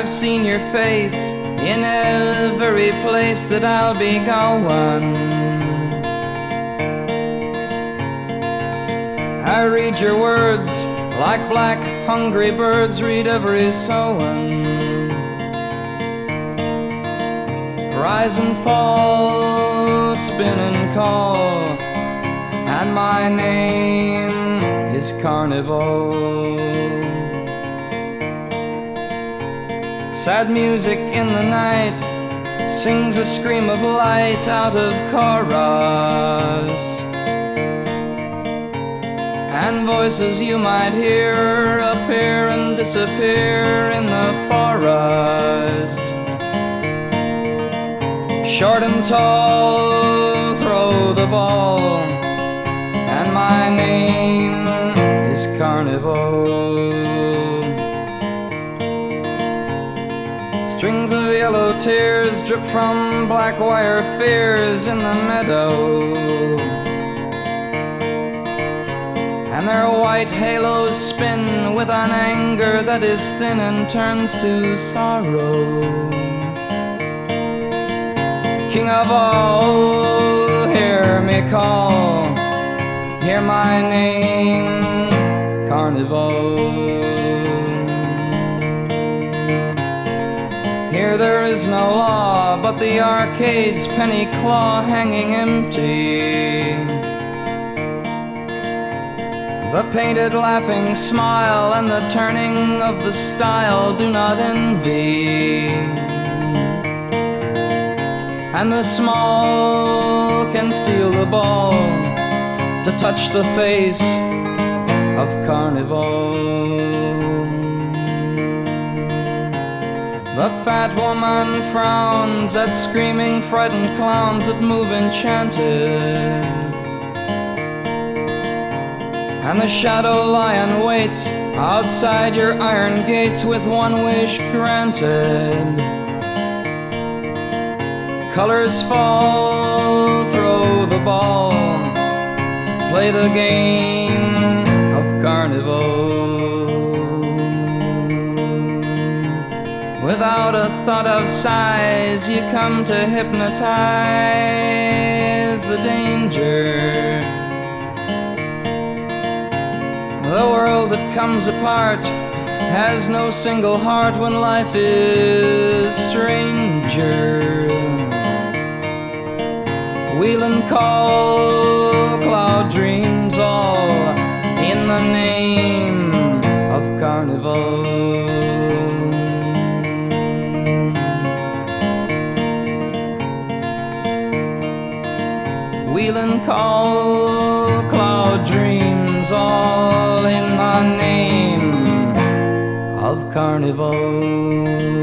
I've seen your face in every place that I'll be going. I read your words like black hungry birds read every sowing. Rise and fall, spin and call, and my name is Carnival. Sad music in the night sings a scream of light out of chorus, and voices you might hear appear and disappear in the forest. Short and tall, throw the ball, and my name is Carnival. Strings of yellow tears drip from black wire fears in the meadow, and their white halos spin with an anger that is thin and turns to sorrow. King of all, hear me call, hear my name, Carnival. Here there is no law but the arcade's penny claw hanging empty. The painted laughing smile and the turning of the style do not envy, and the small can steal the ball to touch the face of Carnival. The fat woman frowns at screaming frightened clowns that move enchanted, and the shadow lion waits outside your iron gates with one wish granted. Colors fall, throw the ball, play the game of Carnival. Without a thought of size, you come to hypnotize the danger. The world that comes apart has no single heart when life is stranger. Wheel and call, cloud dreams all in the name of Carnival. Wheel and call, cloud dreams all in the name of Carnival.